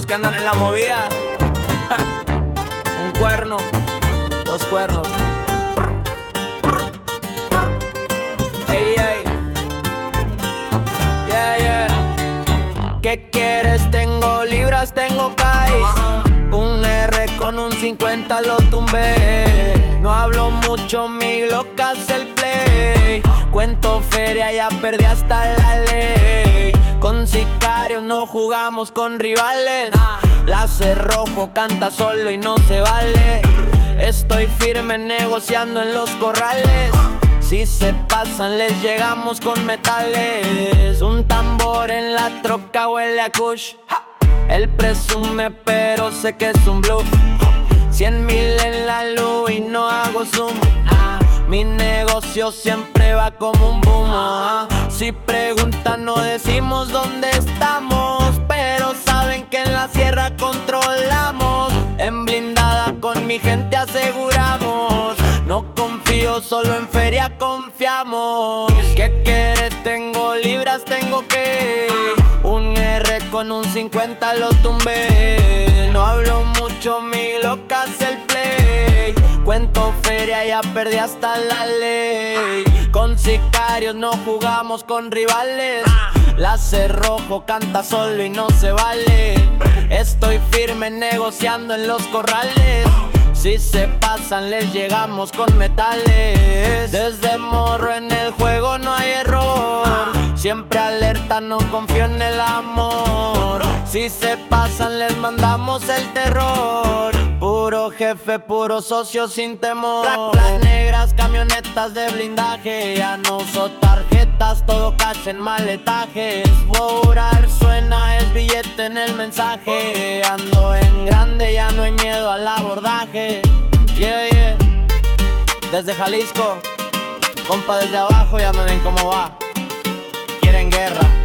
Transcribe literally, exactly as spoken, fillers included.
que andan en la movida. Un cuerno, dos cuernos. Ey, ey. Yeah, yeah. ¿Qué quieres? Tengo libras, tengo cash. Un R con un cincuenta lo tumbé. No hablo mucho, mi loca es el play. Cuento feria, ya perdí hasta la ley. Con sicarios no jugamos con rivales. La cerrojo canta solo y no se vale. Estoy firme negociando en los corrales. Si se pasan les llegamos con metales. Un tambor en la troca huele a kush. Él presume pero sé que es un bluff. Cien mil en la luz y no hago zoom. Mi negocio siempre va como un boom. ah. Si preguntan no decimos dónde estamos, pero saben que en la sierra controlamos. En blindada con mi gente aseguramos. No confío, solo en feria confiamos. ¿Qué quieres? Tengo libras, tengo que. Un R con un cincuenta lo tumbé. No hablo mucho, mi loca es el play. Cuento feria, ya perdí hasta la ley. Con sicarios no jugamos con rivales. La cerrojo canta solo y no se vale. Estoy firme negociando en los corrales. Si se pasan les llegamos con metales. Desde morro en el juego no hay error. Siempre alerta, no confío en el amor. Si se pasan les mandamos el terror. Puro jefe, puro socio sin temor. Las negras, camionetas de blindaje. Ya no uso tarjetas, todo cash en maletajes. Orar suena, es billete en el mensaje. Ando en grande, ya no hay miedo al abordaje. Yeah, yeah. Desde Jalisco, compa desde abajo, ya me ven cómo va. Quieren guerra.